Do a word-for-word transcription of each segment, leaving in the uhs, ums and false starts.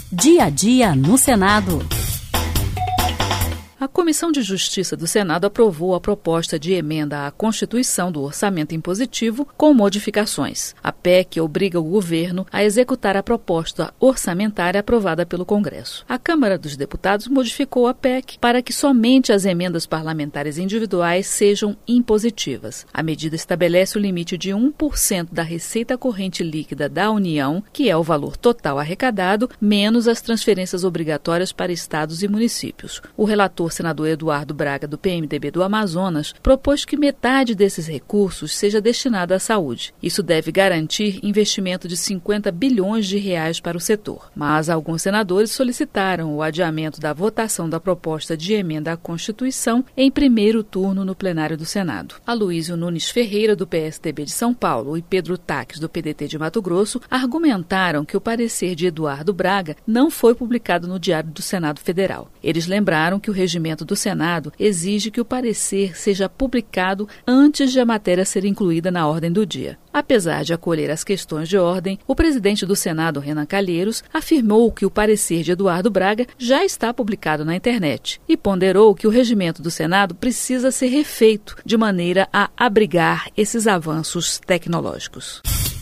Dia a dia no Senado. A Comissão de Justiça do Senado aprovou a proposta de emenda à Constituição do Orçamento Impositivo com modificações. A P E C obriga o governo a executar a proposta orçamentária aprovada pelo Congresso. A Câmara dos Deputados modificou a P E C para que somente as emendas parlamentares individuais sejam impositivas. A medida estabelece o limite de um por cento da receita corrente líquida da União, que é o valor total arrecadado, menos as transferências obrigatórias para estados e municípios. O relator, senador Eduardo Braga, do P M D B do Amazonas, propôs que metade desses recursos seja destinada à saúde. Isso deve garantir investimento de cinquenta bilhões de reais para o setor. Mas alguns senadores solicitaram o adiamento da votação da proposta de emenda à Constituição em primeiro turno no plenário do Senado. Aloísio Nunes Ferreira, do P S D B de São Paulo, e Pedro Taques, do P D T de Mato Grosso, argumentaram que o parecer de Eduardo Braga não foi publicado no Diário do Senado Federal. Eles lembraram que o regimento do Senado exige que o parecer seja publicado antes de a matéria ser incluída na ordem do dia. Apesar de acolher as questões de ordem, o presidente do Senado, Renan Calheiros, afirmou que o parecer de Eduardo Braga já está publicado na internet e ponderou que o regimento do Senado precisa ser refeito de maneira a abrigar esses avanços tecnológicos.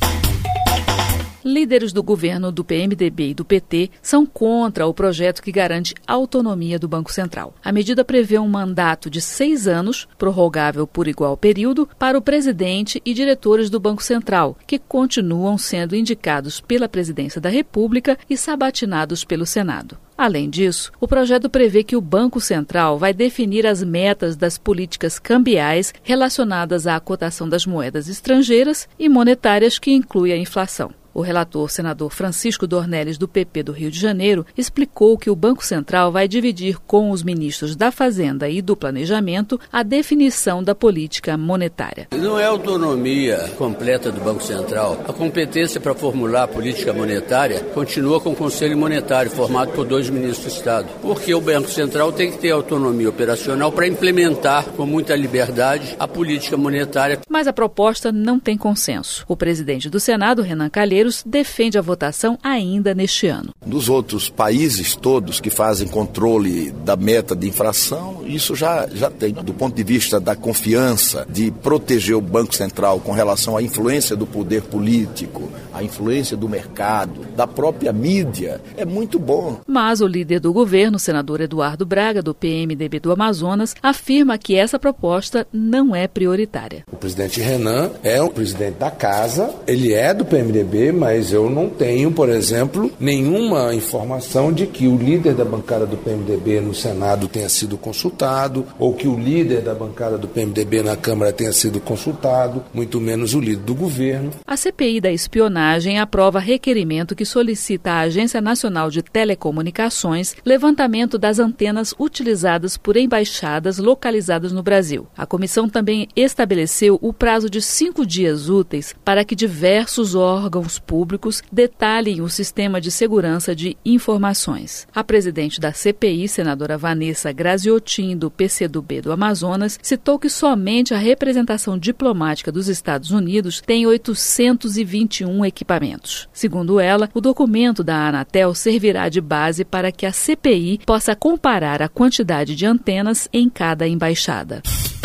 Líderes do governo do P M D B e do P T são contra o projeto que garante a autonomia do Banco Central. A medida prevê um mandato de seis anos, prorrogável por igual período, para o presidente e diretores do Banco Central, que continuam sendo indicados pela Presidência da República e sabatinados pelo Senado. Além disso, o projeto prevê que o Banco Central vai definir as metas das políticas cambiais relacionadas à cotação das moedas estrangeiras e monetárias, que inclui a inflação. O relator, senador Francisco Dornelles, do P P do Rio de Janeiro, explicou que o Banco Central vai dividir com os ministros da Fazenda e do Planejamento a definição da política monetária. Não é autonomia completa do Banco Central. A competência para formular a política monetária continua com o Conselho Monetário, formado por dois ministros do Estado. Porque o Banco Central tem que ter autonomia operacional para implementar com muita liberdade a política monetária. Mas a proposta não tem consenso. O presidente do Senado, Renan Calheiros, defende a votação ainda neste ano. Dos outros países todos que fazem controle da meta de inflação, isso já, já tem. Do ponto de vista da confiança, de proteger o Banco Central com relação à influência do poder político, à influência do mercado, da própria mídia, é muito bom. Mas o líder do governo, o senador Eduardo Braga, do P M D B do Amazonas, afirma que essa proposta não é prioritária. O presidente Renan é o presidente da casa, ele é do P M D B, mas eu não tenho, por exemplo, nenhuma informação de que o líder da bancada do P M D B no Senado tenha sido consultado, ou que o líder da bancada do P M D B na Câmara tenha sido consultado, muito menos o líder do governo. A C P I da espionagem aprova requerimento que solicita à Agência Nacional de Telecomunicações levantamento das antenas utilizadas por embaixadas localizadas no Brasil. A comissão também estabeleceu o prazo de cinco dias úteis para que diversos órgãos públicos detalhem o sistema de segurança de informações. A presidente da C P I, senadora Vanessa Graziotin, do P C do B do Amazonas, citou que somente a representação diplomática dos Estados Unidos tem oitocentos e vinte e um equipamentos. Segundo ela, o documento da Anatel servirá de base para que a C P I possa comparar a quantidade de antenas em cada embaixada.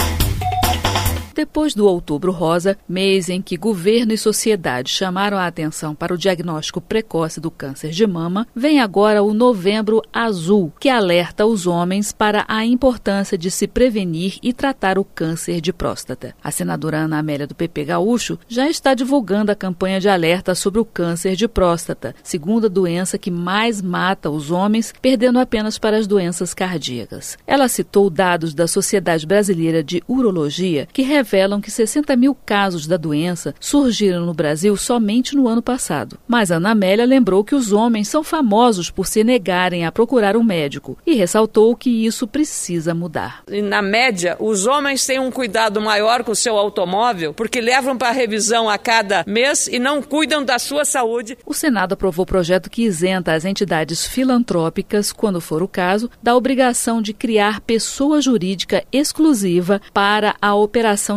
Depois do Outubro Rosa, mês em que governo e sociedade chamaram a atenção para o diagnóstico precoce do câncer de mama, vem agora o Novembro Azul, que alerta os homens para a importância de se prevenir e tratar o câncer de próstata. A senadora Ana Amélia, do P P Gaúcho, já está divulgando a campanha de alerta sobre o câncer de próstata, segunda doença que mais mata os homens, perdendo apenas para as doenças cardíacas. Ela citou dados da Sociedade Brasileira de Urologia, que revelam revelam que sessenta mil casos da doença surgiram no Brasil somente no ano passado. Mas Ana Amélia lembrou que os homens são famosos por se negarem a procurar um médico e ressaltou que isso precisa mudar. Na média, os homens têm um cuidado maior com o seu automóvel porque levam para revisão a cada mês e não cuidam da sua saúde. O Senado aprovou o projeto que isenta as entidades filantrópicas, quando for o caso, da obrigação de criar pessoa jurídica exclusiva para a operação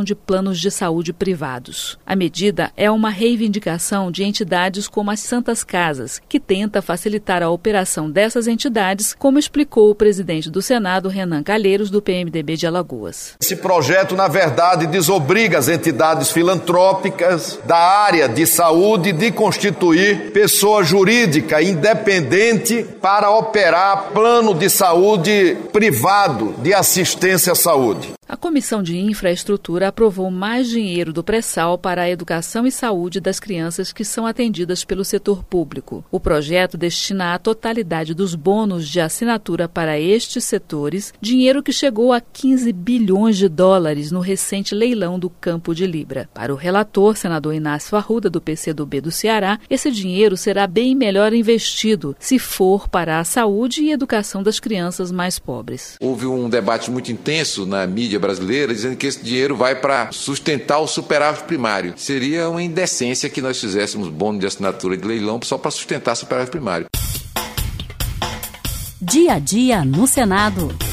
criação de planos de saúde privados. A medida é uma reivindicação de entidades como as Santas Casas, que tenta facilitar a operação dessas entidades, como explicou o presidente do Senado, Renan Calheiros, do P M D B de Alagoas. Esse projeto, na verdade, desobriga as entidades filantrópicas da área de saúde de constituir pessoa jurídica independente para operar plano de saúde privado de assistência à saúde. A Comissão de Infraestrutura aprovou mais dinheiro do pré-sal para a educação e saúde das crianças que são atendidas pelo setor público. O projeto destina a totalidade dos bônus de assinatura para estes setores, dinheiro que chegou a quinze bilhões de dólares no recente leilão do Campo de Libra. Para o relator, senador Inácio Arruda, do P C do B do Ceará, esse dinheiro será bem melhor investido se for para a saúde e educação das crianças mais pobres. Houve um debate muito intenso na mídia brasileira dizendo que esse dinheiro vai para sustentar o superávit primário. Seria uma indecência que nós fizéssemos bônus de assinatura de leilão só para sustentar o superávit primário. Dia a dia no Senado.